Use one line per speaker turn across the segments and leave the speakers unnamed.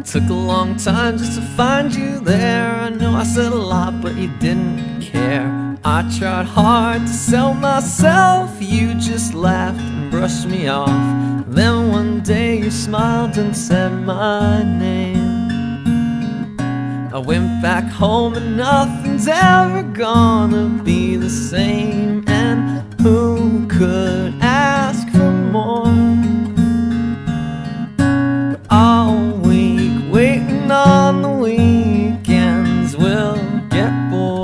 took a long time just to find you there. I know I said a lot, but you didn't care. I tried hard to sell myself, you just laughed and brushed me off. Then one day you smiled and said my name. I went back home and nothing's ever gonna be the same. And who could ask for more? But all week waiting on the weekends, we'll get bored.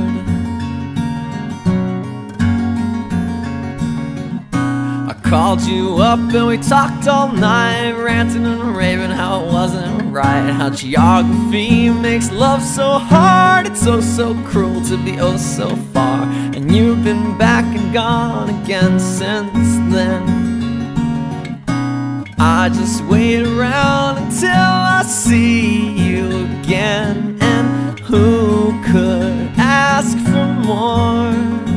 I called you up and we talked all night, ranting and raving how it wasn't right, how geography makes love so hard. It's oh so cruel to be oh so far, and you've been back and gone again since then. I just wait around until I see you again. And who could ask for more?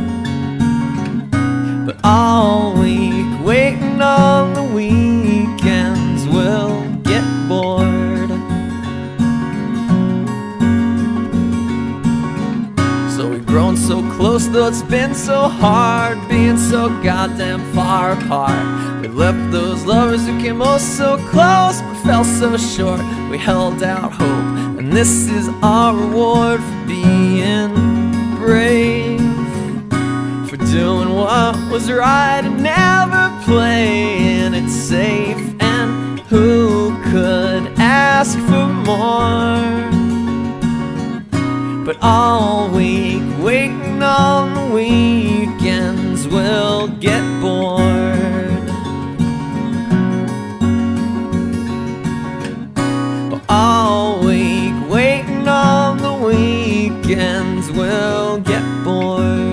But all week waiting on the weekends, we'll get bored. So we've grown so close, though it's been so hard being so goddamn far apart. We left those lovers who came oh so close but fell so short. We held out hope, and this is our reward for being brave, for doing what was right and never playing it safe. And who could ask for more? But all week waiting on the weekends, we'll get bored. But all week waiting on the weekends, we'll get bored.